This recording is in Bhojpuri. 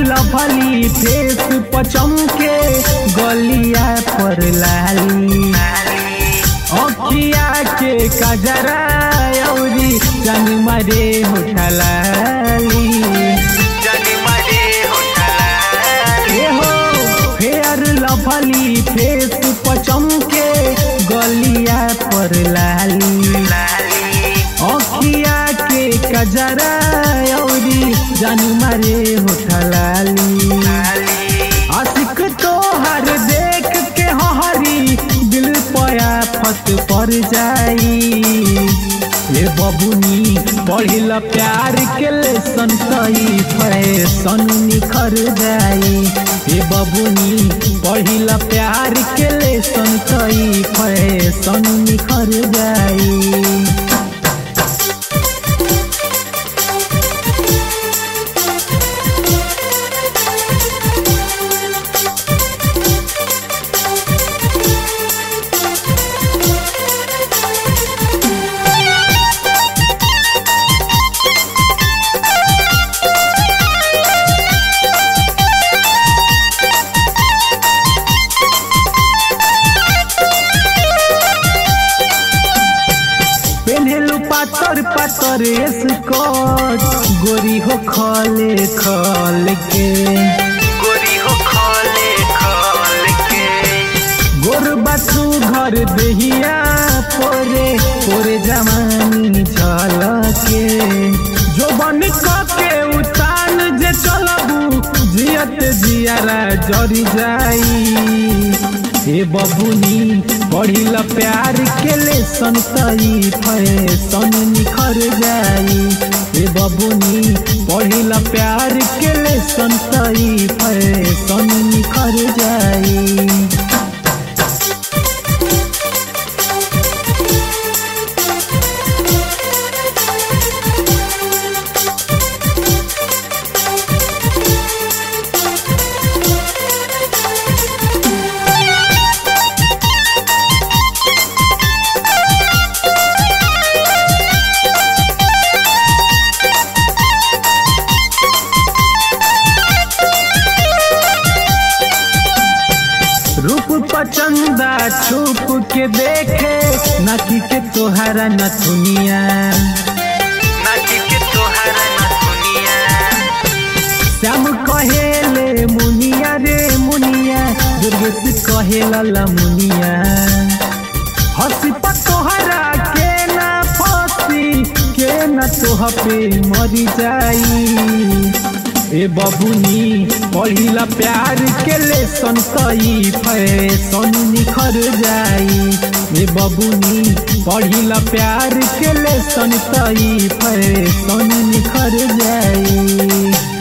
लभली फेस पचमके गलिया पर लाली अखिया के कजरा औरी जन मरे होठलाली फेयर लभली फेस पचमके गलिया पर लाली अखिया के कजरा औरी जन मरे होठलाली आशिक तोहर देख के हरी दिल पया फत पर जाई ये बबुनी पढ़िला प्यार के लेसन कई फैशन निखर जाई ये बबुनी पढ़िला प्यार के लेसन कई फैशन निखर जाई। पातर पातर स्कर्ट गोरी हो खले खल के गोर बासु घर दहिया पोरे पोरे जमानी झलके जो बन के उतान जे चलबू जियत जियारा जरी जाई हे बबुनी पढ़िला प्यार के लेसन तई फैशन निखर जाई हे बबुनी पढ़िला प्यार के लेसन तई फैशन निखर जाई। रूप पचंदा छुप के देखे नाकी के तोहरा नथुनिया श्याम कहेले मुनिया रे मुनिया दुर्गेश कहेला मुनिया हंसी पर तोहरा के ना फंसी के ना तोह पे मरी जाई ए बबुनी पढ़िला प्यार के लेसन कई फैशन निखर जाई ए बबुनी पढ़िला प्यार के लेसन कई फैशन निखर जाई।